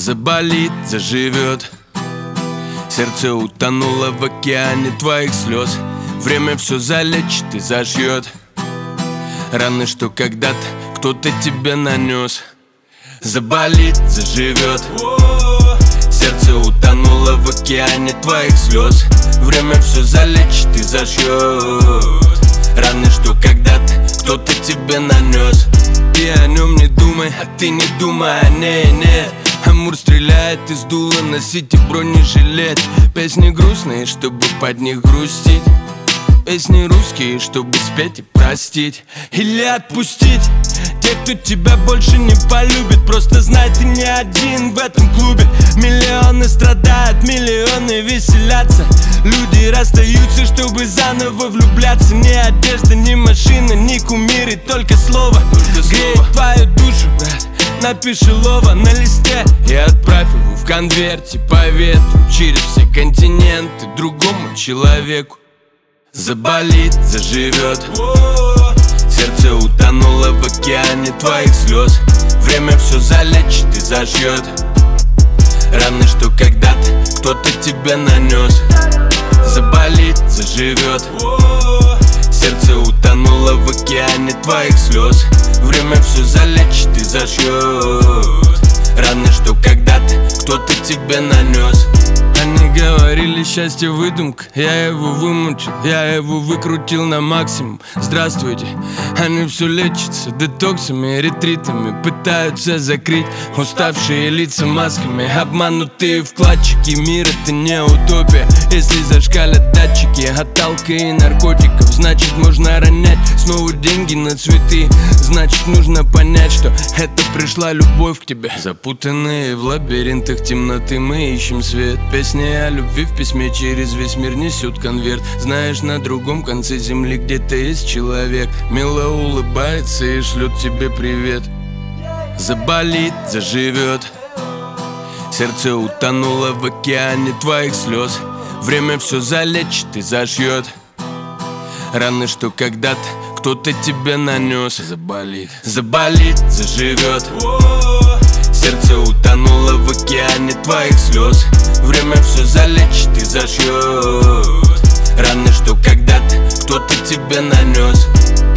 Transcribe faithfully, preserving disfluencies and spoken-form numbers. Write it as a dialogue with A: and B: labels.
A: Заболит, заживет. Сердце утонуло в океане твоих слез. Время все залечит и зашьет раны, что когда-то кто-то тебе нанес. Заболит, заживет. Сердце утонуло в океане твоих слез. Время все залечит и зашьет раны, что когда-то кто-то тебе нанес. И о нем не думай, а ты не думай о ней, нет. Амур стреляет из дула, носите бронежилет. Песни грустные, чтобы под них грустить. Песни русские, чтобы спеть и простить. Или отпустить тех, кто тебя больше не полюбит. Просто знай, ты не один в этом клубе. Миллионы страдают, миллионы веселятся. Люди расстаются, чтобы заново влюбляться. Ни одежда, ни машина, ни кумиры, только слово греет твою душу, брат. Напиши лова на листе и отправь его в конверте по ветру через все континенты другому человеку. Заболит, заживет. Сердце утонуло в океане твоих слез. Время все залечит и зашьет раны, что когда-то кто-то тебе нанес. Заболит, заживет. Сердце утонуло в океане твоих слез. Время все залечит и зашьет раны, что когда-то кто-то тебе нанес. Они говорили, счастье выдумка, я его вымучил, я его выкрутил на максимум. Здравствуйте, они все лечатся детоксами, ретритами. Пытаются закрыть уставшие лица масками. Обманутые вкладчики, мир это не утопия. Если зашкалят датчики от алко и наркотиков, значит можно ронять снова деньги на цветы. Значит нужно понять, что это пришла любовь к тебе. Запутанные в лабиринтах темноты мы ищем свет. Песни о любви в письме через весь мир несет конверт. Знаешь, на другом конце земли где-то есть человек. Мило улыбается и шлет тебе привет. Заболит, заживет. Сердце утонуло в океане твоих слез. Время все залечит и зашьет раны, что когда-то кто-то тебе нанес. Заболит, заболит, заживет. Сердце утонуло в океане твоих слез. Время все залечит и зашьет раны, что когда-то кто-то тебе нанес.